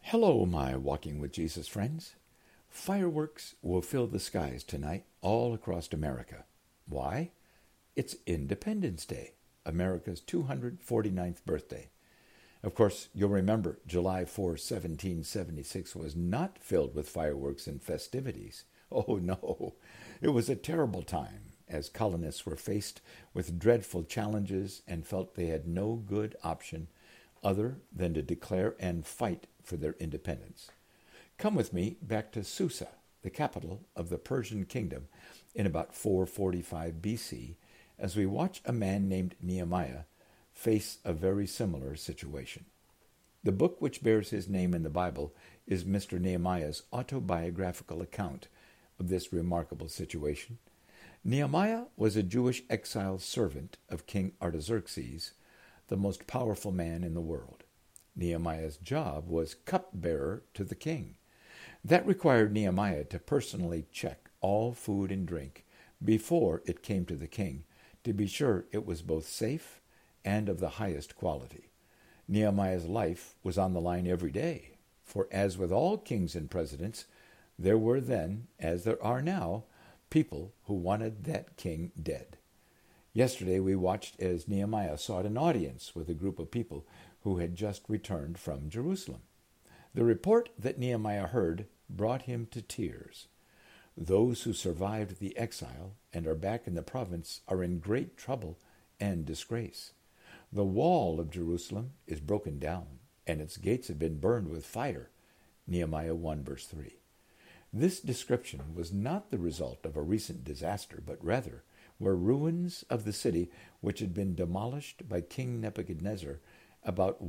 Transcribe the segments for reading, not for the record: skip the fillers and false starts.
Hello, my Walking with Jesus friends. Fireworks will fill the skies tonight all across America. Why? It's Independence Day, America's 249th birthday. Of course, you'll remember July 4, 1776 was not filled with fireworks and festivities. Oh no, it was a terrible time as colonists were faced with dreadful challenges and felt they had no good option other than to declare and fight for their independence. Come with me back to Susa, the capital of the Persian kingdom, in about 445 BC, as we watch a man named Nehemiah face a very similar situation. The book which bears his name in the Bible is Mr. Nehemiah's autobiographical account of this remarkable situation. Nehemiah was a Jewish exile servant of King Artaxerxes, the most powerful man in the world. Nehemiah's job was cupbearer to the king. That required Nehemiah to personally check all food and drink before it came to the king to be sure it was both safe and of the highest quality. Nehemiah's life was on the line every day, for as with all kings and presidents, there were then, as there are now, people who wanted that king dead. Yesterday we watched as Nehemiah sought an audience with a group of people who had just returned from Jerusalem. The report that Nehemiah heard brought him to tears. Those who survived the exile and are back in the province are in great trouble and disgrace. The wall of Jerusalem is broken down, and its gates have been burned with fire. Nehemiah 1 verse 3. This description was not the result of a recent disaster, but rather were ruins of the city which had been demolished by King Nebuchadnezzar about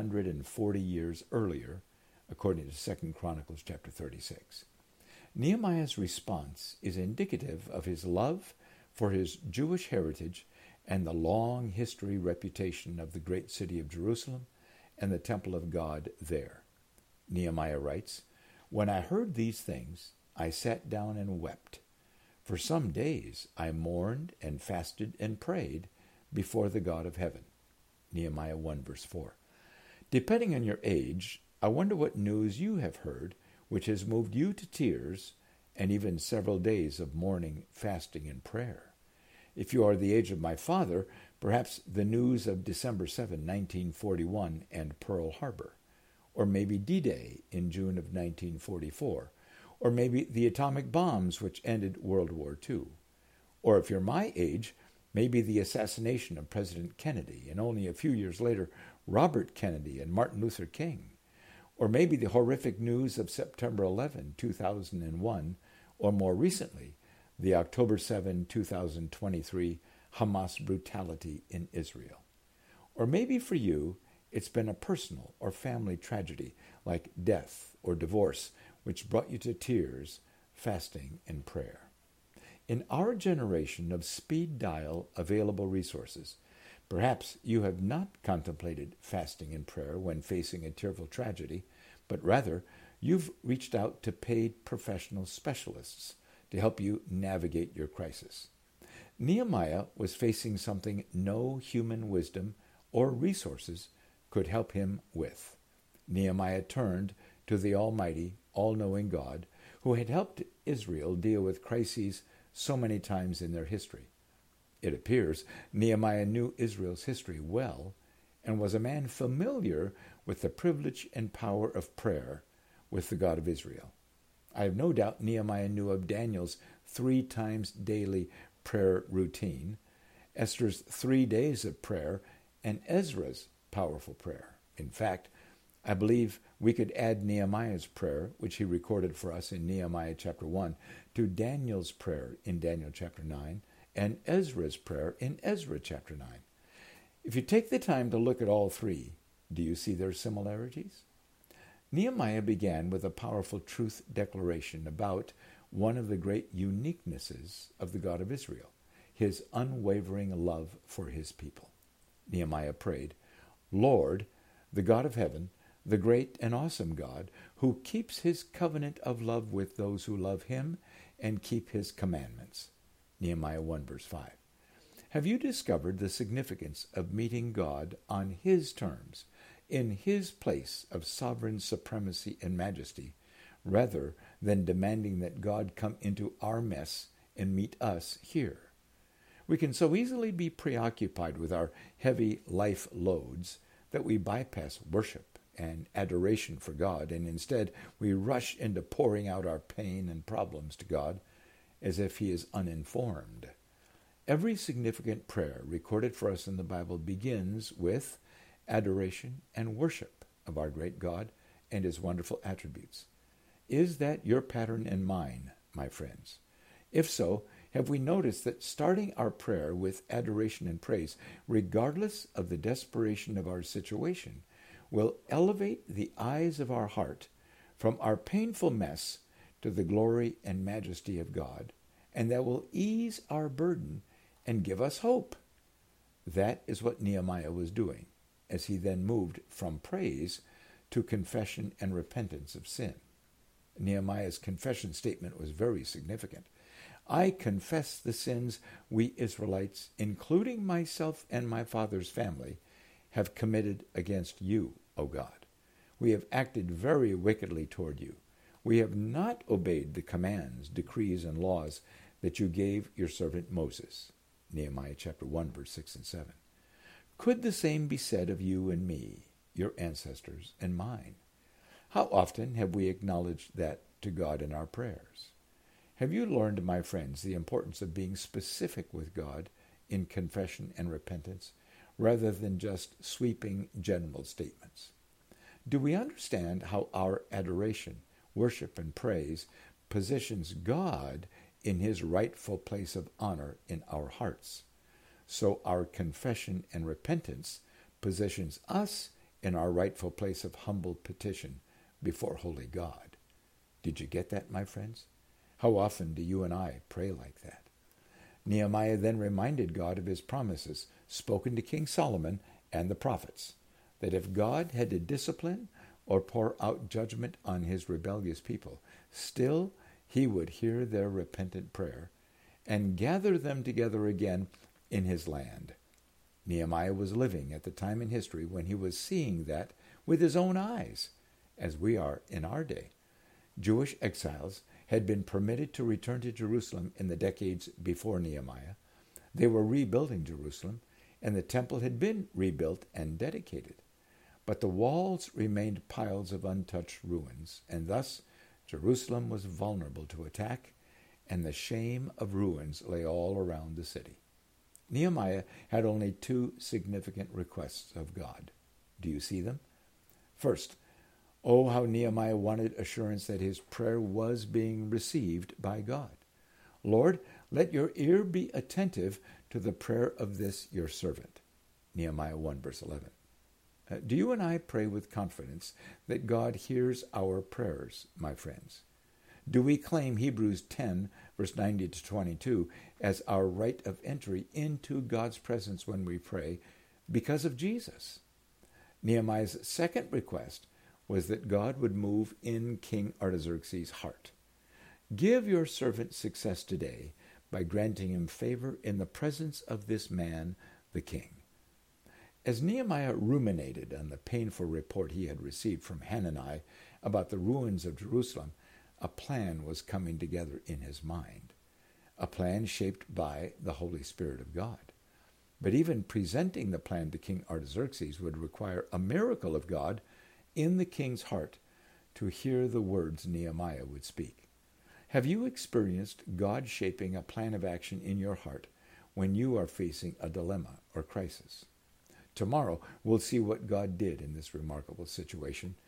140 years earlier, according to 2 Chronicles chapter 36. Nehemiah's response is indicative of his love for his Jewish heritage and the long history reputation of the great city of Jerusalem and the temple of God there. Nehemiah writes, "When I heard these things, I sat down and wept. For some days I mourned and fasted and prayed before the God of heaven." Nehemiah 1 verse 4. Depending on your age, I wonder what news you have heard which has moved you to tears and even several days of mourning, fasting, and prayer. If you are the age of my father, perhaps the news of December 7, 1941 and Pearl Harbor, or maybe D-Day in June of 1944, or maybe the atomic bombs which ended World War II. Or if you're my age, maybe the assassination of President Kennedy, and only a few years later, Robert Kennedy and Martin Luther King. Or maybe the horrific news of September 11, 2001, or more recently, the October 7, 2023 Hamas brutality in Israel. Or maybe for you, it's been a personal or family tragedy like death or divorce, which brought you to tears, fasting, and prayer. In our generation of speed dial available resources, perhaps you have not contemplated fasting and prayer when facing a tearful tragedy, but rather you've reached out to paid professional specialists to help you navigate your crisis. Nehemiah was facing something no human wisdom or resources could help him with. Nehemiah turned to the Almighty, all-knowing God, who had helped Israel deal with crises so many times in their history. It appears Nehemiah knew Israel's history well and was a man familiar with the privilege and power of prayer with the God of Israel. I have no doubt Nehemiah knew of Daniel's 3 times daily prayer routine, Esther's 3 days of prayer, and Ezra's powerful prayer. In fact, I believe we could add Nehemiah's prayer, which he recorded for us in Nehemiah chapter 1, to Daniel's prayer in Daniel chapter 9, and Ezra's prayer in Ezra chapter 9. If you take the time to look at all 3, do you see their similarities? Nehemiah began with a powerful truth declaration about one of the great uniquenesses of the God of Israel, his unwavering love for his people. Nehemiah prayed, "Lord, the God of heaven, the great and awesome God, who keeps his covenant of love with those who love him and keep his commandments." Nehemiah 1 verse 5. Have you discovered the significance of meeting God on his terms in his place of sovereign supremacy and majesty, rather than demanding that God come into our mess and meet us here. We can so easily be preoccupied with our heavy life loads that we bypass worship and adoration for God, and instead we rush into pouring out our pain and problems to God as if he is uninformed. Every significant prayer recorded for us in the Bible begins with adoration and worship of our great God and his wonderful attributes. Is that your pattern and mine, my friends? If so, have we noticed that starting our prayer with adoration and praise, regardless of the desperation of our situation, will elevate the eyes of our heart from our painful mess to the glory and majesty of God, and that will ease our burden and give us hope? That is what Nehemiah was doing, as he then moved from praise to confession and repentance of sin. Nehemiah's confession statement was very significant. I confess the sins we Israelites, including myself and my father's family, have committed against you, O God. We have acted very wickedly toward you. We have not obeyed the commands, decrees, and laws that you gave your servant Moses. Nehemiah chapter 1, verse 6 and 7. Could the same be said of you and me, your ancestors and mine? How often have we acknowledged that to God in our prayers? Have you learned, my friends, the importance of being specific with God in confession and repentance, rather than just sweeping general statements? Do we understand how our adoration, worship, and praise positions God in his rightful place of honor in our hearts? So our confession and repentance positions us in our rightful place of humble petition before holy God. Did you get that, my friends? How often do you and I pray like that? Nehemiah then reminded God of his promises spoken to King Solomon and the prophets, that if God had to discipline or pour out judgment on his rebellious people, still he would hear their repentant prayer and gather them together again in his land. Nehemiah was living at the time in history when he was seeing that with his own eyes, as we are in our day. Jewish exiles had been permitted to return to Jerusalem in the decades before Nehemiah. They were rebuilding Jerusalem, and the temple had been rebuilt and dedicated. But the walls remained piles of untouched ruins, and thus Jerusalem was vulnerable to attack, and the shame of ruins lay all around the city. Nehemiah had only two significant requests of God. Do you see them? First, oh, how Nehemiah wanted assurance that his prayer was being received by God. Lord, let your ear be attentive to the prayer of this your servant. Nehemiah 1, verse 11. Do you and I pray with confidence that God hears our prayers, my friends? Do we claim Hebrews 10, verse 90 to 22, as our right of entry into God's presence when we pray because of Jesus? Nehemiah's second request was that God would move in King Artaxerxes' heart. Give your servant success today by granting him favor in the presence of this man, the king. As Nehemiah ruminated on the painful report he had received from Hanani about the ruins of Jerusalem, a plan was coming together in his mind, a plan shaped by the Holy Spirit of God. But even presenting the plan to King Artaxerxes would require a miracle of God in the king's heart to hear the words Nehemiah would speak. Have you experienced God shaping a plan of action in your heart when you are facing a dilemma or crisis? Tomorrow, we'll see what God did in this remarkable situation